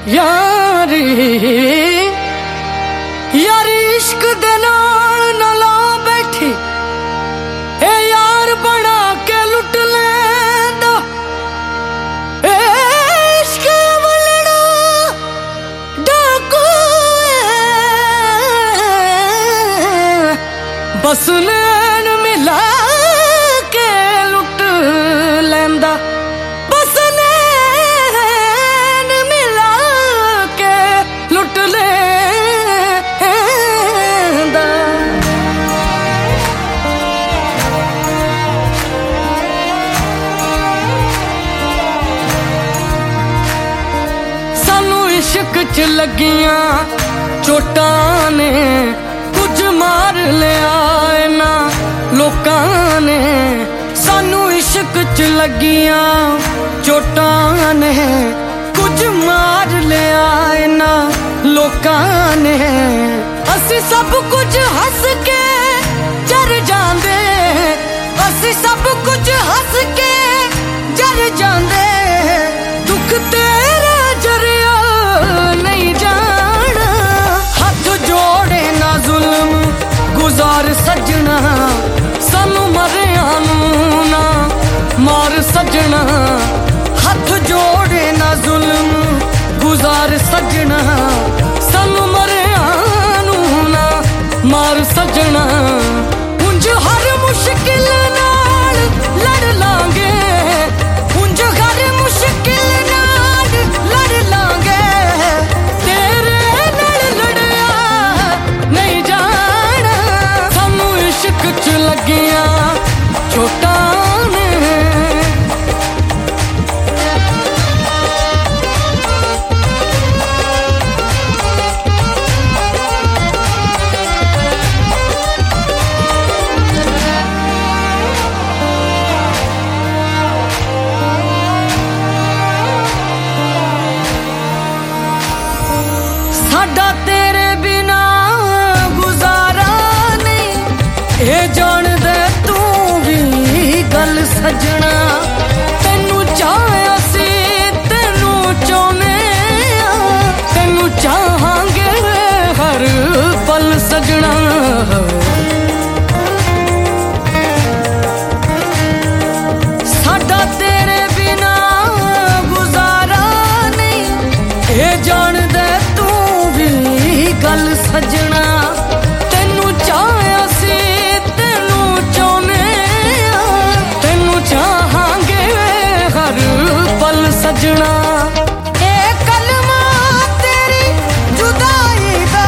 यारी यारी इश्क दे नाल ना ला बैठी ए यार बना के लुट लेंदा ए इश्क वलड़ा डाकू बस नैन मिला के लुट लेंदा इश्क च लगियां चोटां ने कुछ मार लिया इन्हां लोकां ने सानू इश्क च लगियां चोटां ने कुछ मार लिया इन्हां लोकां ने असी सब कुछ हस के जर जांदे असी सब कुछ हस के जर जांदे दुख तेरा जरिया नहीं जाना हाथ जोड़े ना जुल्म गुजार सजना सानू मरिया नू ना मार सजना हाथ जोड़े ना जुल्म गुजार सजना सानू मरिया नू ना मार सजना उंज हर मुश्किल नाल लड़ लांगे उंज हर मुश्किल नाल लड़ लांगे लगियां चोटां ने साडा तेरे बिना गुजारा नहीं ये जान सजना तेनू चाहया सी तेनू चाहने तेनू चाहांगे हर पल सजना साडा तेरे बिना गुजारा नहीं ये जान दे तू भी गल सजना तेनू चाहया सी तेनू चाहने चाहांगे हर पल सजना ए कलमा तेरी जुदाई दा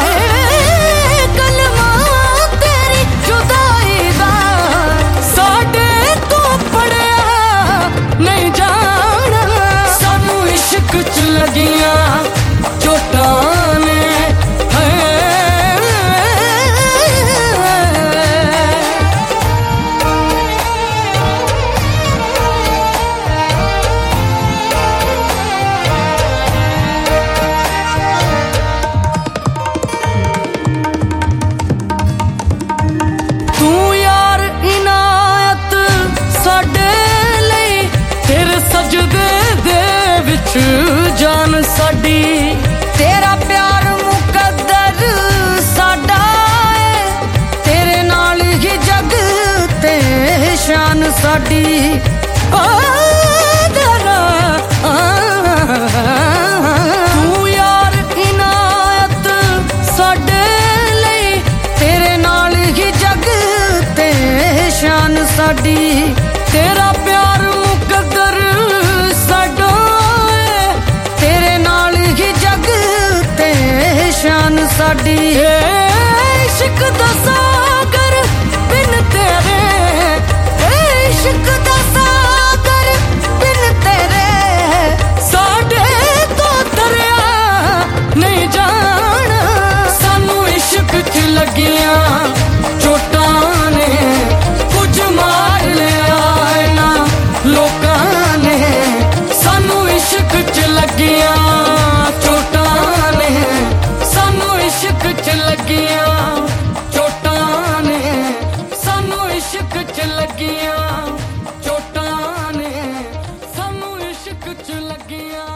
कलमा तेरी जुदाई दा साडे तो पड़िया नहीं जाना सानू इश्क च लगियां चोटां ने जान साडी तेरा प्यार मुकद्दर साडा है तेरे नाल ही जग ते शान साडी तू यार इनायत साडे लई तेरे नाल ही जग ते शान साडी तेरा प्यार मुकद्दर साडा शान साडी इश्क दा सागर बिन तेरे इश्क दा सागर बिन तेरे साडे तो दरिया नहीं जाना सानू इश्क च लगियां चोटां ने कुछ मार लिया इन्हां लोकां ने सानू इश्क च लगियां इश्क च लगियां चोटां ने सानू इश्क च लगियां चोटां ने सानू इश्क च लगियां।